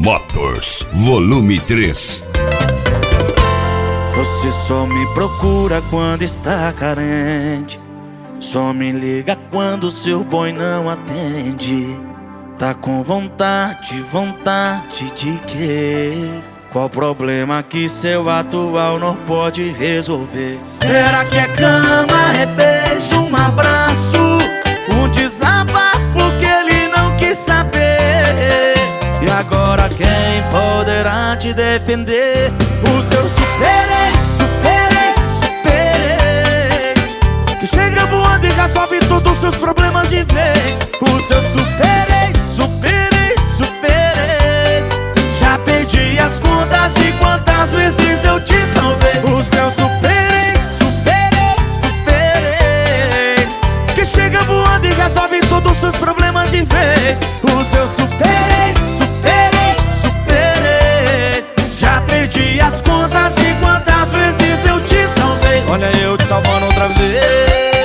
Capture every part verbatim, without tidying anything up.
Motors, volume três. Você só me procura quando está carente, só me liga quando seu boy não atende. Tá com vontade, vontade de quê? Qual problema que seu atual não pode resolver? Será que é cama, é beijo, um abraço, um desabafo que ele não quis saber? E agora quem poderá te defender? O seu super-ex, super-ex, super-ex, que chega voando e resolve todos os seus problemas de vez. O seu super-ex, super-ex, super-ex, já perdi as contas de quantas vezes eu te salvei. O seu super-ex, super-ex, super-ex, que chega voando e resolve todos os seus problemas de vez. O seu super-ex, super-ex, super-ex, já perdi as contas de quantas vezes eu te salvei. Olha eu te salvando outra vez.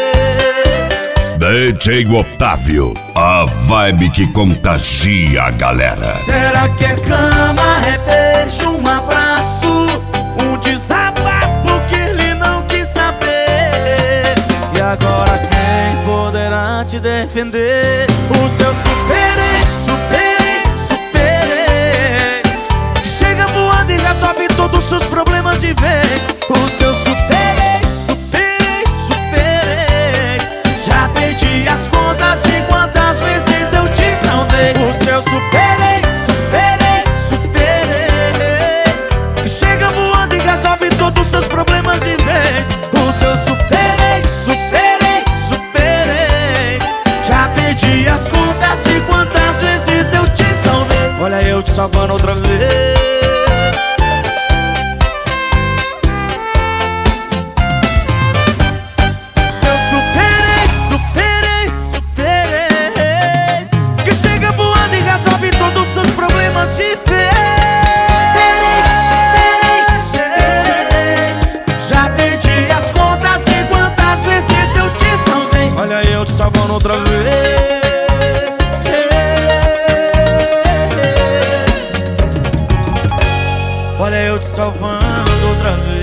D J Otávio, a vibe que contagia a galera. Será que é cama, é beijo, um abraço, um desabafo que ele não quis saber? E agora quem poderá te defender? O seu super-ex, super-ex, super-ex, que chega voando e resolve todos os seus problemas de vez. O seu super-ex, super-ex, super-ex, já perdi as contas de quantas vezes eu te salvei. O seu super-ex, super-ex, super-ex, que chega voando e resolve todos os seus problemas de vez. O seu super-ex, super-ex, super-ex, já perdi as contas de quantas vezes eu te salvei. Olha eu te salvando outra vez. Seu super-ex, super-ex, super-ex, que chega voando e resolve todos os seus problemas de vez. Já perdi as contas de quantas vezes eu te salvei. Olha eu te salvando outra vez. Olha eu te salvando outra vez.